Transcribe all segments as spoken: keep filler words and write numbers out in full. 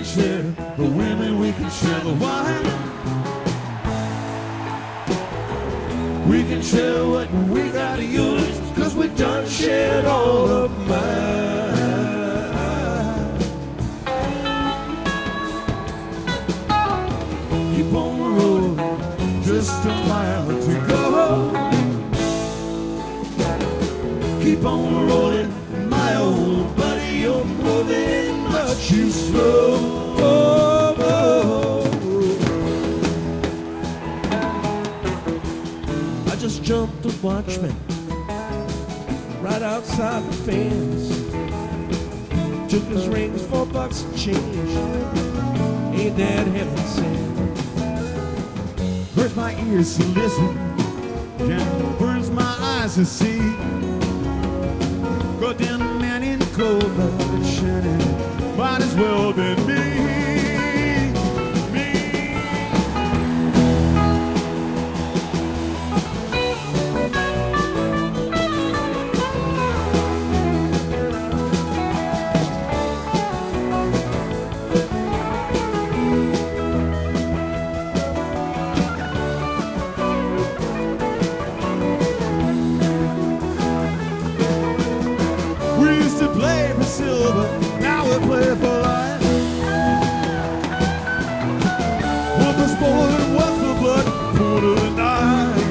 share the women, we can share the wine. We can share what we gotta use, cause we done shared all of mine. Keep on the road, just a mile to go. Keep on rolling, my old buddy, you're moving much too slow. Oh, oh, oh. I just jumped the watchman right outside the fence. Took his rings for bucks and change. Ain't that heaven sent? Hurts my ears to listen, and burns my eyes to see. Go down a man in cold blood shining, might as well be me, me. Play for silver, now we play for life. What was born, what's the blood, put of the night.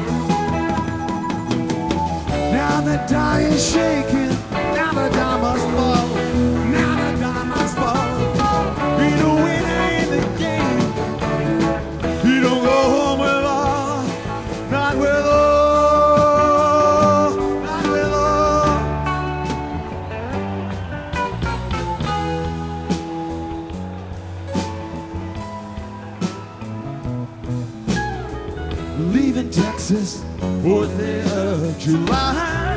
Now the die is shaking, now the die must fall, now the die must fall. Be the winner in the game. You don't go home with all, not with all. Leaving Texas, fourth day of July.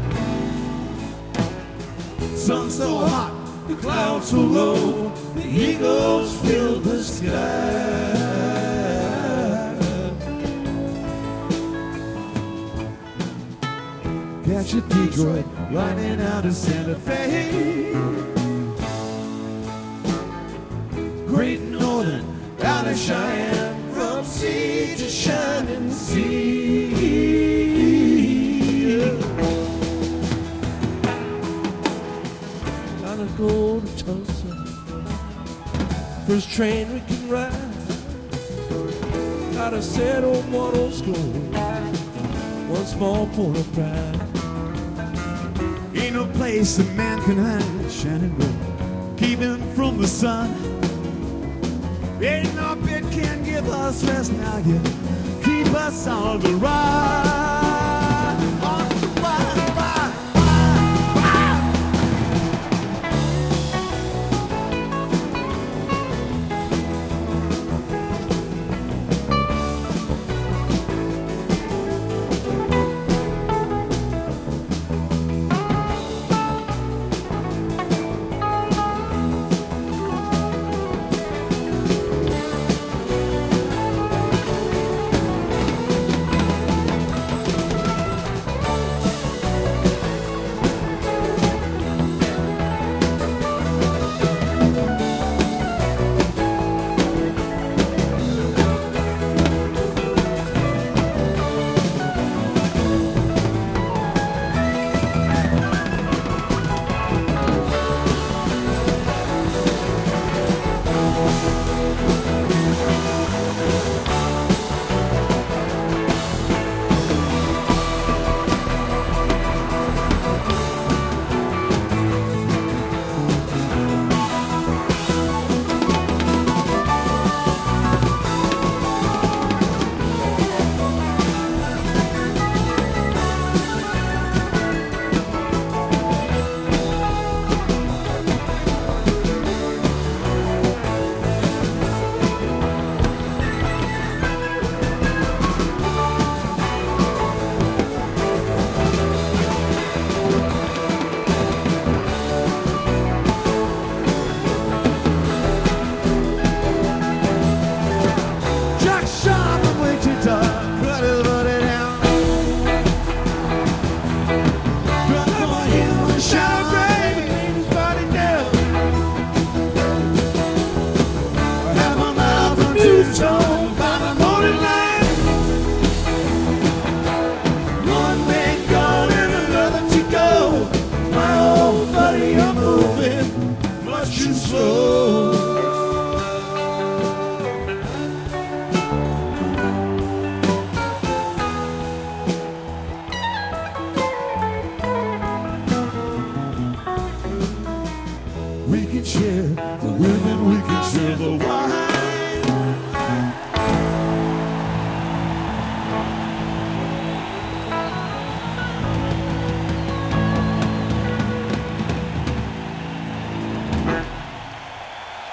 Sun so hot, the clouds so low, the eagles fill the sky. Catch a Detroit riding out of Santa Fe. Great Northern out of Cheyenne, from sea to shining sea. Gotta go to Tulsa, first train we can ride. Gotta settle one old school, one small point of pride. Ain't no place a man can hide, shining bright, keep him from the sun. Ain't no bit can give us rest now, you keep us on the ride, on the ride, ride, ride,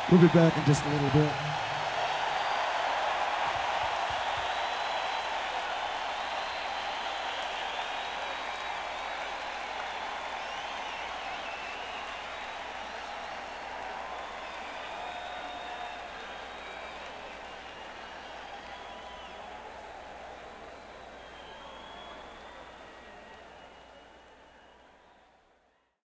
We'll be back in just a little bit.